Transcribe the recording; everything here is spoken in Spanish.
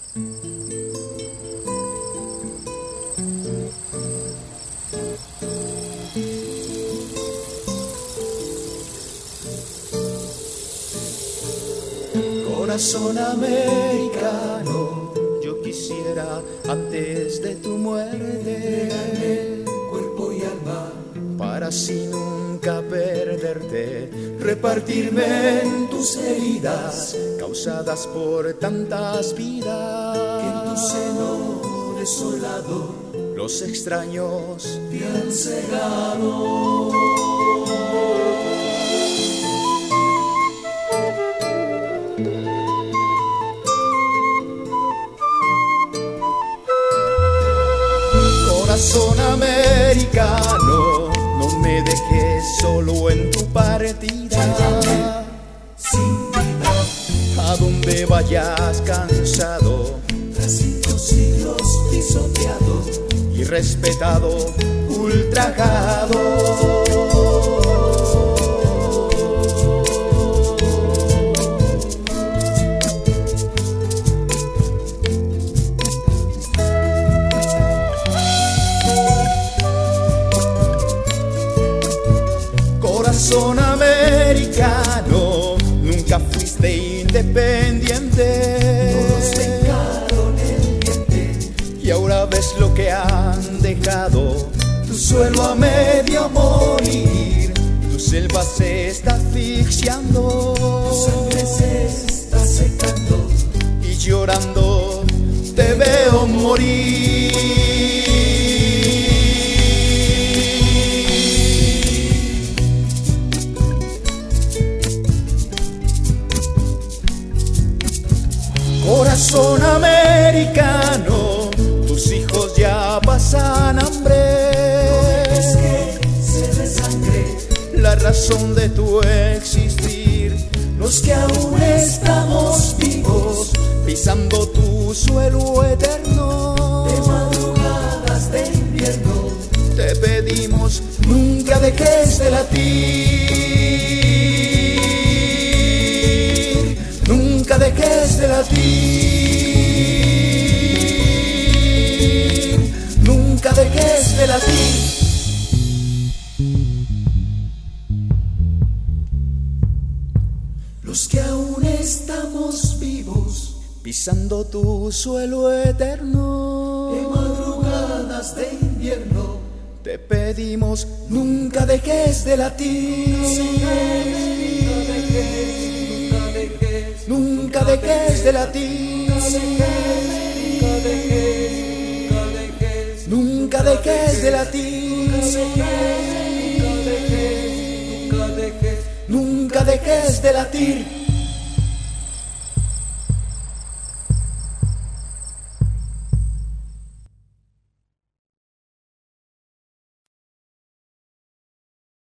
Corazón americano, yo quisiera antes de tu muerte cuerpo y alma para así nunca perderte, repartirme en tus heridas causadas por tantas vidas, que en tu seno desolado los extraños te han cegado. Corazón americano, no me dejes solo en tu partida. Sin vida, a donde vayas cansado, tras 5 siglos pisoteado y respetado, ultrajado. Corazón americano, nunca fuiste independiente. todos vengaron el diente, Y ahora ves lo que han dejado. tu suelo a medio morir, Tu selva se está asfixiando. tu sangre se está secando, Y llorando te veo morir. Corazón americano, tus hijos ya pasan hambre. es que se desangre La razón de tu existir, los que aún estamos vivos, pisando tu suelo eterno. de madrugadas de invierno, Te pedimos, nunca dejes de latir. Nunca dejes de latir. Nunca dejes de latir. los que aún estamos vivos, Pisando tu suelo eterno. de madrugadas de invierno, Te pedimos, nunca dejes de latir. Nunca dejes de latir. Nunca dejes de latir. Nunca dejes de latir.